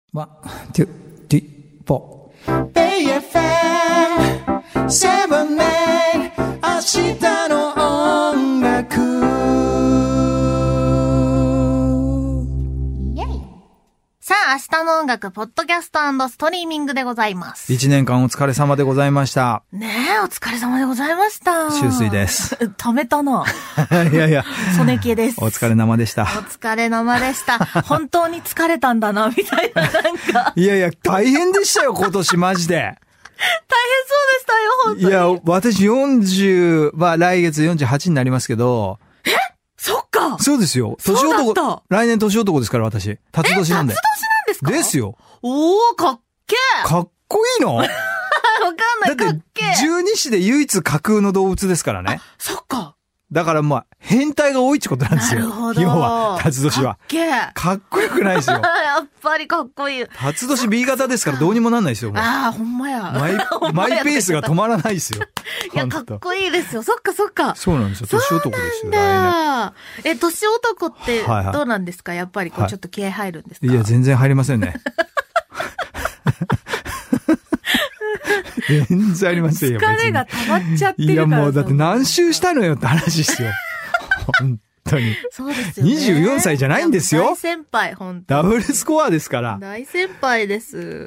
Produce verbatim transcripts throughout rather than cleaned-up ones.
ワン、ツー、スリー、フォー。ベイエフエム セブンエイト 明日の音楽。 イェイ。さあ、明日の音楽、ポッドキャスト&ストリーミングでございます。 一年間お疲れ様でございました。 ねえ、お疲れ様でございました。 秋水です。 ためたな。 いやいや。 ソネケです。 お疲れ生でした。 お疲れ生でした。本当に疲れたんだな、みたいな、なんか。 いやいや、大変でしたよ、今年マジで。 大変そうでしたよ、本当に。 いや、私よんじゅう、まあ来月よんじゅうはちになりますけど。 えそっか。 そうですよ。年男。来年年男ですから、私。辰年なんで。 辰年なんですか？ ですよ。 おー、かっけー。 かっこいいの？わかんない、かっけー。 十二支で唯一架空の動物ですからね。 そっか。 だからまあ、変態が多いってことなんですよ。 なるほど。 要は、辰年は。 かっけー。 かっこよくないですよ。 やっぱりかっこいい。 辰年 B 型ですからどうにもなんないですよ。 ああ、ほんまや。 マイ、マイペースが止まらないですよ。 いや、かっこいいですよ。そっかそっか。 そうなんですよ。年男ですよ。 そうなんだ。え、年男ってはいはいどうなんですか？やっぱりこうちょっと気合入るんですか？ いや、全然入りませんね。全然ありませんよ。 疲れが溜まっちゃってるから。 いや、もうだって何周したのよって話ですよ。本当に。 そうですよね。 にじゅうよんさいじゃないんですよ。 大先輩、本当。 ダブルスコアですから。 大先輩です。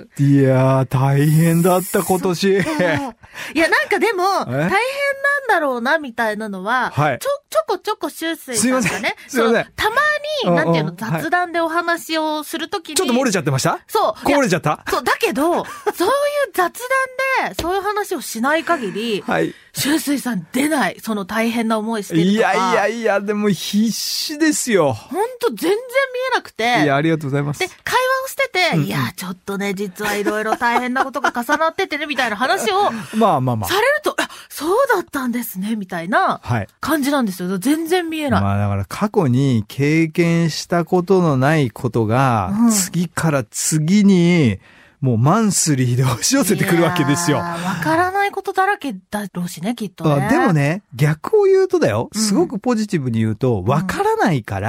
いやー、大変だった、今年。いや、 なんかでも、大変なんだろうな、みたいなのは、はい、ちょ、ちょこちょこ周水さんがね、 すいません。 たまに、なんていうの、雑談でお話をするときに、 ちょっと漏れちゃってました？そう。こぼれちゃった？ そう、だけど、そういう雑談で、そういう話をしない限り、はい。周水さん出ない。その大変な思いしてるとか。 いやいやいや、でも必死ですよ。 ほんと全然見えなくて。 いや、ありがとうございます。 で、会話をしてて、うんうん、いや、ちょっとね、実はいろいろ大変なことが重なっててね、みたいな話を、 まあまあまあ。 されると、あ、そうだったんですね、みたいな感じなんですよ。全然見えない。 まあだから過去に経験したことのないことが、うん、次から次に、もうマンスリーで押し寄せてくるわけですよ。わからないことだらけだろうしね、きっとね。 あでもね、逆を言うとだよ、すごくポジティブに言うと、わからないから、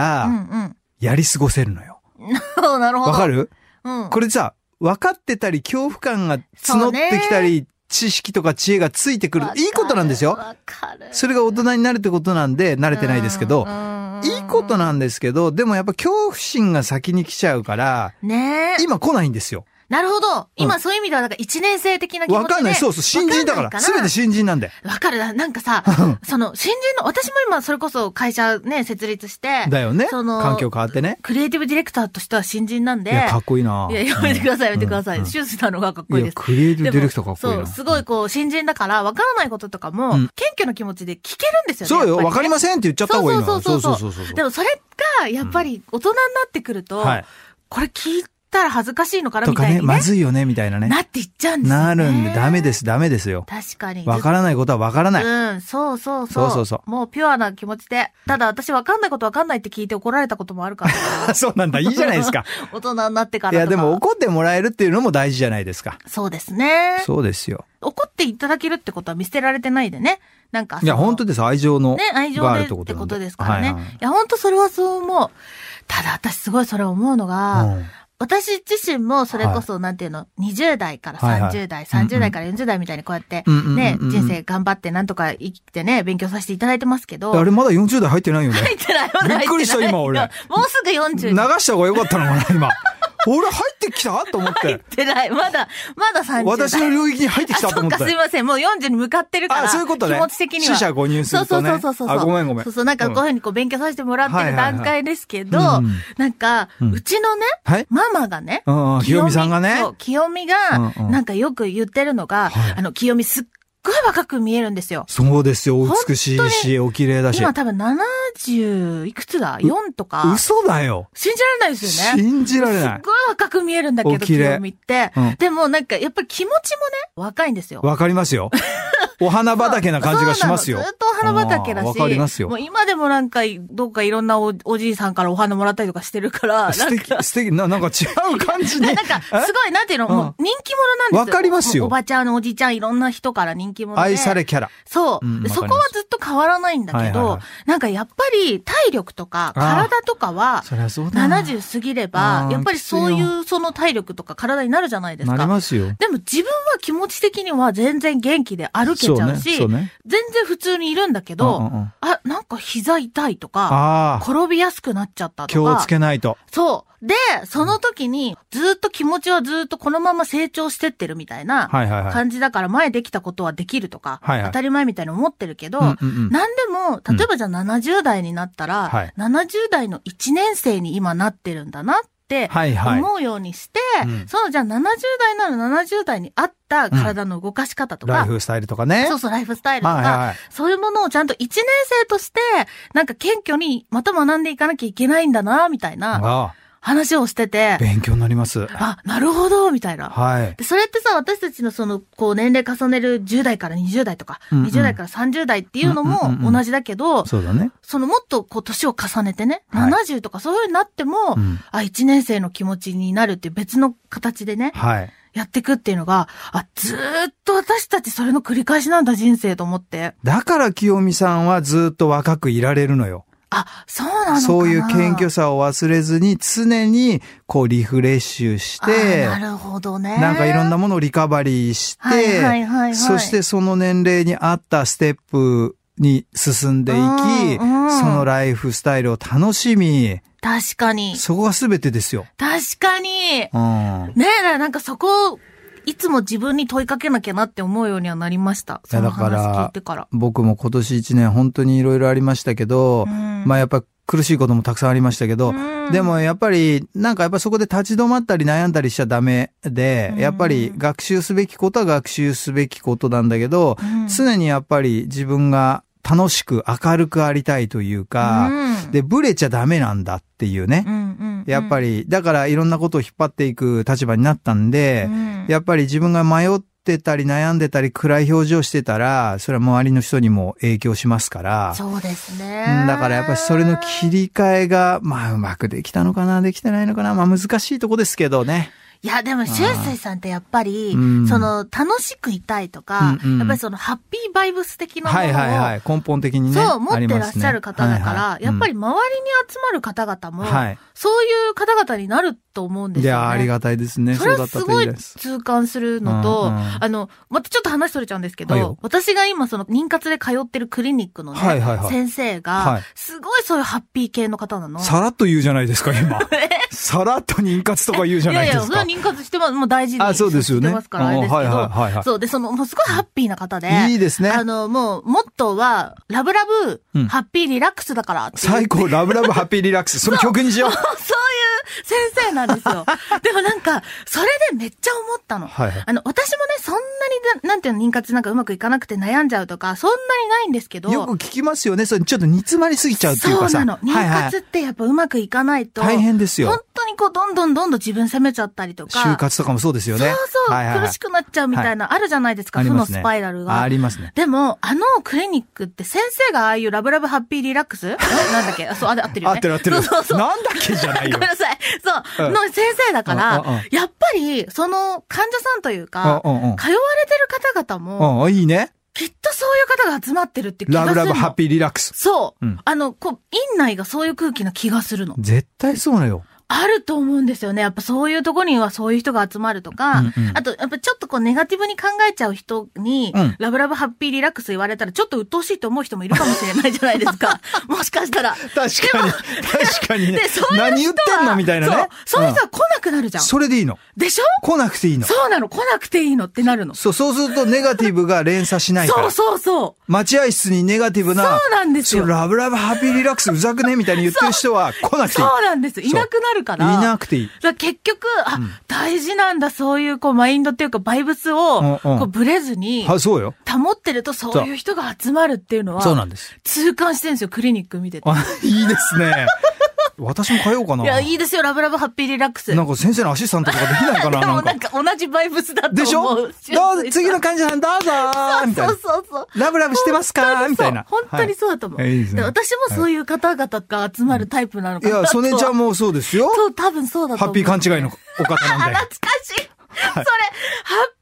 やり過ごせるのよ。 うん、なるほど。 わかる？ うん。 これさ、分かってたり、恐怖感が募ってきたり、知識とか知恵がついてくる。いいことなんですよ。 わかる。 それが大人になるってことなんで、慣れてないですけど、いいことなんですけど、でもやっぱ恐怖心が先に来ちゃうから、 ね今来ないんですよ。 なるほど。今そういう意味では、なんか一年生的な気持ちで。 わかんない。そうそう。新人だから。すべて新人なんで。 わかる。なんかさ、その、新人の、私も今それこそ会社ね、設立して。 だよね。その、環境変わってね。 クリエイティブディレクターとしては新人なんで。いや、かっこいいな。 いや、やめてください、やめてください。シュースなのがかっこいいです。 いや、クリエイティブディレクターかっこいいな。 そう、すごいこう、新人だから、わからないこととかも、謙虚な気持ちで聞けるんですよね。 そうよ。わかりませんって言っちゃった方がいいの。 そうそうそうそう。でもそれが、やっぱり大人になってくると、これ聞いて、たら恥ずかしいのかなみたいな、ね。 とかね、まずいよね、みたいなね。 なっていっちゃうんですよね。 なるんで、ダメです、ダメですよ。 確かに。 わからないことはわからない。 うん、そうそうそう。そうそうそう。もうピュアな気持ちで。ただ私わかんないことわかんないって聞いて怒られたこともあるから。 そうなんだ、いいじゃないですか。 大人になってからとか。 いや、でも怒ってもらえるっていうのも大事じゃないですか。 そうですね。 そうですよ。 怒っていただけるってことは見捨てられてないでね。なんか。 いや、本当です。愛情の。 ね、愛情でってことですからね。はいはい、いや、本当それはそう思う。ただ私すごいそれ思うのが、うん私自身もそれこそ、なんていうの、にじゅう代からさんじゅう代、さんじゅう代からよんじゅう代みたいにこうやって、ね、人生頑張ってなんとか生きてね、勉強させていただいてますけど。 あれまだよんじゅう代入ってないよね。 入ってない、まだ入ってない。 びっくりした今俺。 もうすぐよんじゅう。 流した方がよかったのかな、今。俺入ってきたと思って。 入ってない。まだ、まださんじゅう代。 私の領域に入ってきたと思って。 あ、そっか、すいません。もうよんじゅうに向かってるから。 あ、そういうことね。 気持ち的には。 死者誤入するとね。 そうそうそうそう。 あ、ごめんごめん。 そうそう、なんかこういうふうにこう勉強させてもらってる段階ですけど、なんか、うちのね、ママがね、 清美さんがね。 そう、清美が、なんかよく言ってるのが、あの、清美すっすっごい若く見えるんですよ。 そうですよ。お美しいし、お綺麗だし。 今多分ななじゅういくつだ ?よん とか。 嘘だよ。 信じられないですよね。 信じられない。 すっごい若く見えるんだけど、清美って。うん、でもなんかやっぱり気持ちもね、若いんですよ。 わかりますよ。お花畑な感じがしますよ。 ずっとお花畑だし。 わかりますよ。 もう今でもなんか、どっかいろんな お, おじいさんからお花もらったりとかしてるから。 素敵、素敵な、なんか違う感じで。 なんか、すごい、なんていうの、もう人気者なんですよ。 わかりますよ。 おばちゃん、おじちゃん、いろんな人から人人気者で。 愛されキャラ。 そう。うん、そこはずっと変わらないんだけど、はいはいはい、なんかやっぱり体力とか体とかは、ななじゅう過ぎれば、やっぱりそういうその体力とか体になるじゃないですか。 なりますよ。 でも自分は気持ち的には全然元気で歩けちゃうし、そうねそうね、全然普通にいるんだけど、うんうんうん、あ、なんか膝痛いとか、転びやすくなっちゃったとか。 気をつけないと。 そう。で、その時にずっと気持ちはずっとこのまま成長してってるみたいな感じだから前できたことはできるとか、はいはい、当たり前みたいに思ってるけど、うんうんうん、なんでも、例えばじゃあななじゅう代になったら、うん、ななじゅう代のいちねん生に今なってるんだなって思うようにして、はいはい、そのじゃあななじゅう代ならななじゅう代に合った体の動かし方とか、 うん、ライフスタイルとかね。 そうそう、ライフスタイルとか、はいはい、そういうものをちゃんといちねん生として、なんか謙虚にまた学んでいかなきゃいけないんだな、みたいな。ああ話をしてて。 勉強になります。 あ、なるほど、みたいな。 はい。 で、それってさ、私たちのその、こう、年齢重ねるじゅう代からにじゅう代とか、うんうん、にじゅう代からさんじゅう代っていうのも同じだけど、うんうんうん、 そうだね。 そのもっとこう、年を重ねてね、はい、ななじゅうとかそういう風になっても、うん、あ、いちねん生の気持ちになるっていう別の形でね、はい。やっていくっていうのが、あ、ずーっと私たちそれの繰り返しなんだ、人生と思って。 だから清美さんはずーっと若くいられるのよ。 あ、そうなのかな。 そういう謙虚さを忘れずに常にこうリフレッシュして、 なるほどね。 なんかいろんなものをリカバリーして、はいはいはいはい、そしてその年齢に合ったステップに進んでいき、うんうん、そのライフスタイルを楽しみ、 確かに。 そこが全てですよ。 確かに。うん、ねえ、なんかそこ、いつも自分に問いかけなきゃなって思うようにはなりました。その話聞いてから。 僕も今年一年本当にいろいろありましたけど、うん、まあやっぱ苦しいこともたくさんありましたけど、うん、でもやっぱりなんかやっぱそこで立ち止まったり悩んだりしちゃダメで、うん、やっぱり学習すべきことは学習すべきことなんだけど、うん、常にやっぱり自分が楽しく明るくありたいというか、うん、で、ブレちゃダメなんだっていうね。うんうんうん、やっぱり、だからいろんなことを引っ張っていく立場になったんで、うん、やっぱり自分が迷ってたり悩んでたり暗い表情してたら、それは周りの人にも影響しますから。 そうですね。 だからやっぱりそれの切り替えが、まあうまくできたのかな、できてないのかな、まあ難しいとこですけどね。 いや、でも、シュウスイさんってやっぱり、うん、その、楽しくいたいとか、うんうん、やっぱりその、ハッピーバイブス的なものを、はいはいはい、 根本的にね。 そう、持ってらっしゃる方だから、はいはい、やっぱり周りに集まる方々も、はい、そういう方々になると思うんですよね。 いや、ありがたいですね。 それはすごい痛感するのと、うんうん、あの、またちょっと話それちゃうんですけど、はい、私が今その、妊活で通ってるクリニックのね、はいはいはい、先生が、はい、すごいそういうハッピー系の方なの。 さらっと言うじゃないですか、今。さらっと妊活とか言うじゃないですか。いやいや、 それは妊活してます。もう大事にしてますから、あれですけど。はいはいはい、そう、で、その、もうすごいハッピーな方で。 いいですね。 あの、もう、モットーは、ラブラブ、うん、ハッピーリラックスだからって。 最高、ラブラブハッピーリラックス。その曲にしよう。 そういう先生なんですよ。でもなんか、それでめっちゃ思ったの。はいはい、あの、私もね、そんなに、なんていうの、妊活なんかうまくいかなくて悩んじゃうとか、そんなにないんですけど。 よく聞きますよね。それちょっと煮詰まりすぎちゃうっていうかさ。 そうなの。妊活ってやっぱうまくいかないと。 大変ですよ。 本当にこう、どんどんどんどん自分責めちゃったりとか。 就活とかもそうですよね。 そうそう、はいはいはい、苦しくなっちゃうみたいな、あるじゃないですか、はい、負のスパイラルが。 ありますね。 でも、あのクリニックって先生がああいうラブラブハッピーリラックスなんだっけそう、あれ合ってるよね。 合ってる合ってる。そうそうそう。なんだっけじゃないよ。 ごめんなさい。そう、うん、の先生だから、やっぱり、その患者さんというか、通われてる方々も、 いいね。 きっとそういう方が集まってるって気がするの。 ラブラブハッピーリラックス。 そう。うん、あの、こう、院内がそういう空気な気がするの。 絶対そうなよ。 あると思うんですよね。やっぱそういうところにはそういう人が集まるとか、うんうん、あと、やっぱちょっとこうネガティブに考えちゃう人に、うん、ラブラブハッピーリラックス言われたらちょっと鬱陶しいと思う人もいるかもしれないじゃないですか。もしかしたら。 確かに。確かにね。で、そういう人は何言ってんのみたいなね。 そう。そういう人は来なくなるじゃん。 それでいいの。 でしょ？ 来なくていいの。 そうなの。来なくていいのってなるの。 そう、そうするとネガティブが連鎖しないから。 そうそうそう。 待合室にネガティブな。 そうなんですよ。 ラブラブハッピーリラックスうざくねみたいに言ってる人は来なくていい。 そうなんです。いなくなるから。 いなくていい。 だ結局、あ、うん、大事なんだ、そういう、こう、マインドっていうか、バイブスを、うんうん、こう、ブレずに、 あ、そうよ。 保ってると、そういう人が集まるっていうのは、 そうなんです。 痛感してるんですよ、クリニック見てて。 あ、いいですね。私も通おうかな。 いや、いいですよ、ラブラブハッピーリラックス。 なんか先生のアシスタントとかできないかな。 でもなんか同じバイブスだと思う。 でしょ？どうぞ、次の患者さんどうぞーみたいな。そうそうそう。ラブラブしてますかみたいな。 本当にそうだと思う。はい、いいですね、私もそういう方々が集まるタイプなのかな、 いや、ソネちゃんもそうですよ。 そう、多分そうだと思う。 ハッピー勘違いのお方なんで。 懐かしい。はい、それ、ハッピー勘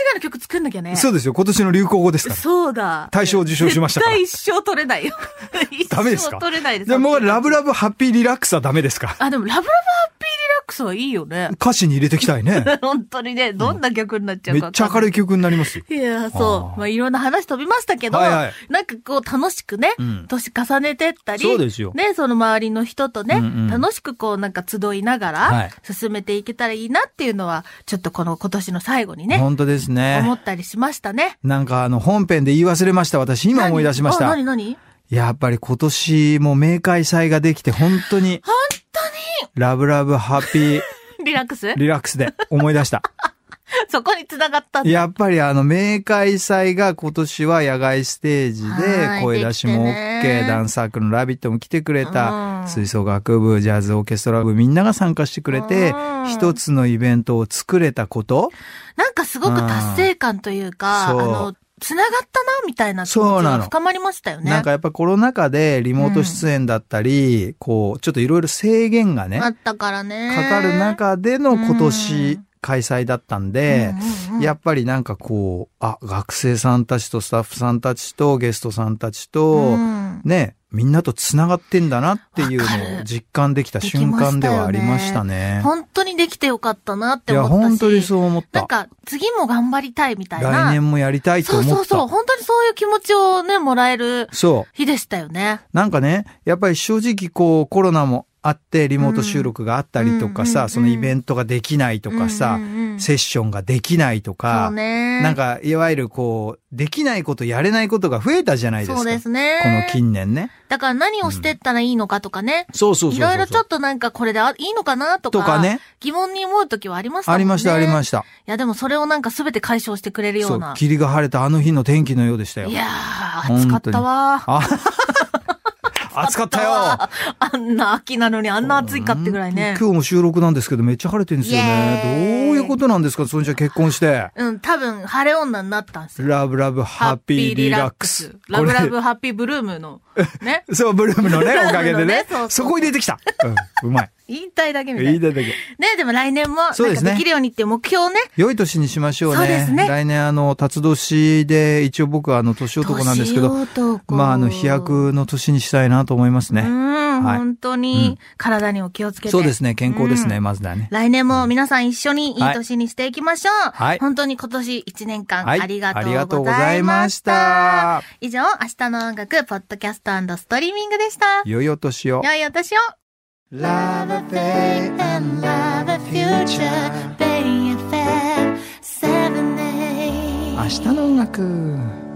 外の曲作んなきゃね。 そうですよ。今年の流行語ですから。 そうだ。 大賞を受賞しましたから。 絶対一生取れないよ。 ダメですか？ 一生取れないです。 でも、ラブラブハッピーリラックスはダメですか？ あ、でもラブラブハッピーリラックスはいいよね。 歌詞に入れていきたいね。 本当にね、どんな曲になっちゃうか、うん。 めっちゃ明るい曲になりますよ。 いや、そう。まあ、いろんな話飛びましたけど、はいはい、なんかこう楽しくね、うん、年重ねてったり、 そうですよ。 ね、その周りの人とね、うんうん、楽しくこうなんか集いながら、進めていけたらいいなっていうのは、ちょっとこの今年の最後にね。 本当ですね。 思ったりしましたね。 なんかあの本編で言い忘れました。私今思い出しました。 何何やっぱり今年も明快祭ができて本当に。 本当にラブラブハッピー。 リラックスリラックスで思い出した。 そこに繋がったんだ。 やっぱりあの、明快祭が今年は野外ステージで、声出しも OK、ダンスサークルのラビットも来てくれた、吹奏楽部、ジャズオーケストラ部、みんなが参加してくれて、一つのイベントを作れたこと。 なんかすごく達成感というか、あの、繋がったな、みたいな気持ちが深まりましたよね。 なんかやっぱコロナ禍でリモート出演だったり、うん、こう、ちょっといろいろ制限がね、 あったからね。 かかる中での今年開催だったんで、うんうんうん、やっぱりなんかこう、あ、学生さんたちとスタッフさんたちとゲストさんたちと、うん、ね、みんなと繋がってんだなっていうのを実感できた瞬間ではありましたね。 本当にできてよかったなって思ったし。 いや、本当にそう思った。 なんか、次も頑張りたいみたいな。 来年もやりたいと思った。 そうそうそう。本当にそういう気持ちをね、もらえる日でしたよね。 なんかね、やっぱり正直こう、コロナもあって、リモート収録があったりとかさ、うん、そのイベントができないとかさ、うんうんうん、セッションができないとか、 そうね、 なんか、いわゆるこう、できないこと、やれないことが増えたじゃないですか。 そうですね。 この近年ね。 だから何をしてったらいいのかとかね。 うん、そうそうそうそう。 いろいろちょっとなんかこれでいいのかなとか。 とかね。 疑問に思うときはありましたもんね。 ありました、ありました。いや、でもそれをなんかすべて解消してくれるような。 そう、霧が晴れたあの日の天気のようでしたよ。 いやー、暑かったわー。 暑かったよ。 あんな秋なのにあんな暑いかってぐらいね。 今日も収録なんですけどめっちゃ晴れてるんですよね。どういうことなんですか、そんじゃ結婚して。 うん、多分晴れ女になったんですよ。 ラブラブハッピーリラックス。 ラブラブハッピーブルームの。ね。 そう、ブルームのね、おかげでね。そうそうそこ入れてきた。うん、うまい。 言いたいだけみたいな。 言いたいだけ。 ね、でも来年も、なんかできるようにっていう目標をね。 良い年にしましょうね。 そうですね。 来年あの、辰年で、一応僕はあの、年男なんですけど、まああの、飛躍の年にしたいなと思いますね。 うん、はい、本当に、体にお気をつけて。 そうですね、健康ですね、まずだね。 来年も皆さん一緒にいい年にしていきましょう。はい。本当に今年一年間、ありがとうございました。ありがとうございました。以上、明日の音楽、ポッドキャスト&ストリーミングでした。 良いお年を。 良いお年を。Love a day and love a future, Bay エフエム セブンエイト。 明日の音楽。